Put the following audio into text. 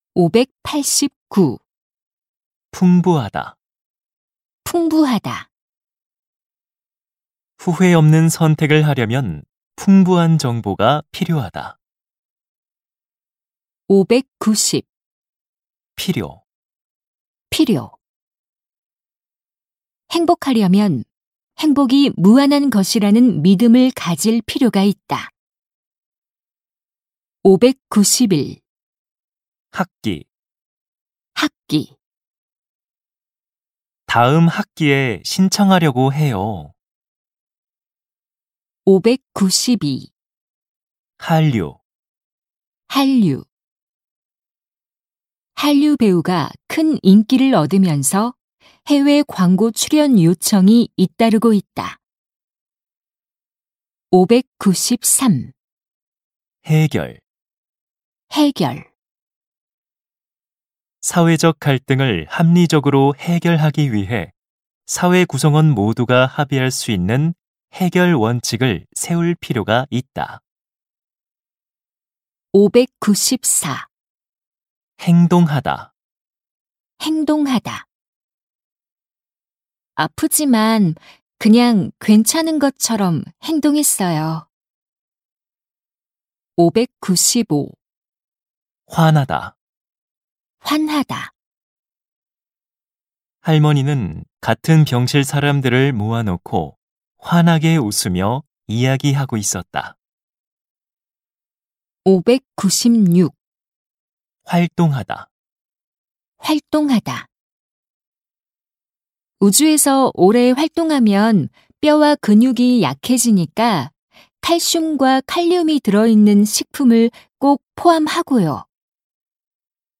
589. 풍부하다. 풍부하다. 후회 없는 선택을 하려면 풍부한 정보가 필요하다. 590. 필요. 필요. 행복하려면 행복이 무한한 것이라는 믿음을 가질 필요가 있다. 591. 학기. 학기. 다음 학기에 신청하려고 해요. 592. 한류. 한류. 한류 배우가 큰 인기를 얻으면서 해외 광고 출연 요청이 잇따르고 있다. 593. 해결. 해결. 사회적 갈등을 합리적으로 해결하기 위해 사회 구성원 모두가 합의할 수 있는 해결 원칙을 세울 필요가 있다. 594. 행동하다. 행동하다. 아프지만 그냥 괜찮은 것처럼 행동했어요. 595. 화나다. 환하다. 할머니는 같은 병실 사람들을 모아놓고 환하게 웃으며 이야기하고 있었다. 596. 활동하다. 활동하다. 우주에서 오래 활동하면 뼈와 근육이 약해지니까 칼슘과 칼륨이 들어있는 식품을 꼭 포함하고요.